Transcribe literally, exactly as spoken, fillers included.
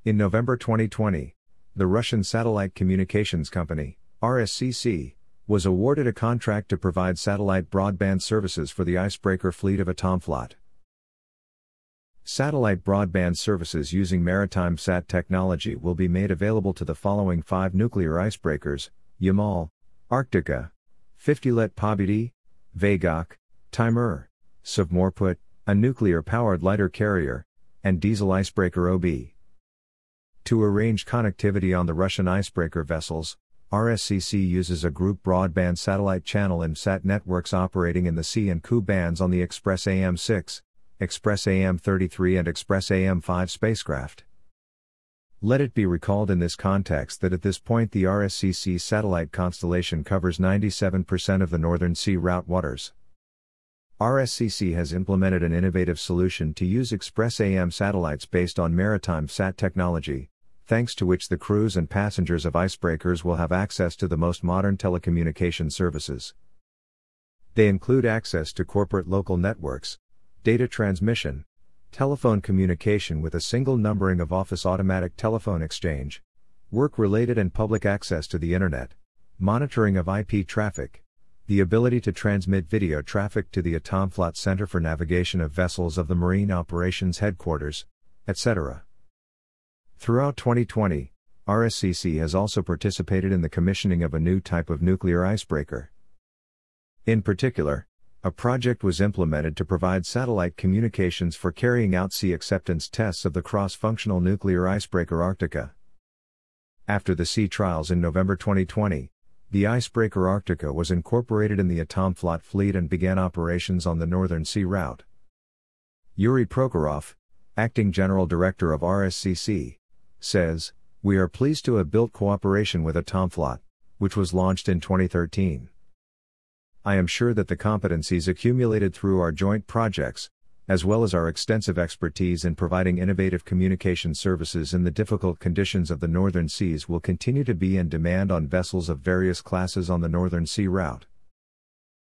In November twenty twenty, the Russian Satellite Communications Company, R S C C, was awarded a contract to provide satellite broadband services for the icebreaker fleet of Atomflot. Satellite broadband services using maritime sat technology will be made available to the following five nuclear icebreakers: Yamal, Arktika, fifty Let Pobedi, Vagok, Timur, Sovmorput, a nuclear-powered lighter carrier, and diesel icebreaker O B. To arrange connectivity on the Russian icebreaker vessels, R S C C uses a group broadband satellite channel IMSAT networks operating in the C and Ku bands on the Express A M six, Express A M thirty-three and Express A M five spacecraft. Let it be recalled in this context that at this point the R S C C satellite constellation covers ninety-seven percent of the Northern Sea route waters. R S C C has implemented an innovative solution to use Express A M satellites based on maritime sat technology, thanks to which the crews and passengers of icebreakers will have access to the most modern telecommunication services. They include access to corporate local networks, data transmission, telephone communication with a single numbering of office automatic telephone exchange, work-related and public access to the Internet, monitoring of I P traffic, the ability to transmit video traffic to the Atomflot Center for Navigation of Vessels of the Marine Operations Headquarters, et cetera. Throughout twenty twenty, R S C C has also participated in the commissioning of a new type of nuclear icebreaker. In particular, a project was implemented to provide satellite communications for carrying out sea acceptance tests of the cross-functional nuclear icebreaker Arktika. After the sea trials in November twenty twenty, the icebreaker Arktika was incorporated in the Atomflot fleet and began operations on the Northern Sea route. Yuri Prokhorov, acting general director of R S C C, says, "We are pleased to have built cooperation with Atomflot, which was launched in twenty thirteen. I am sure that the competencies accumulated through our joint projects, as well as our extensive expertise in providing innovative communication services in the difficult conditions of the Northern Seas will continue to be in demand on vessels of various classes on the Northern Sea route."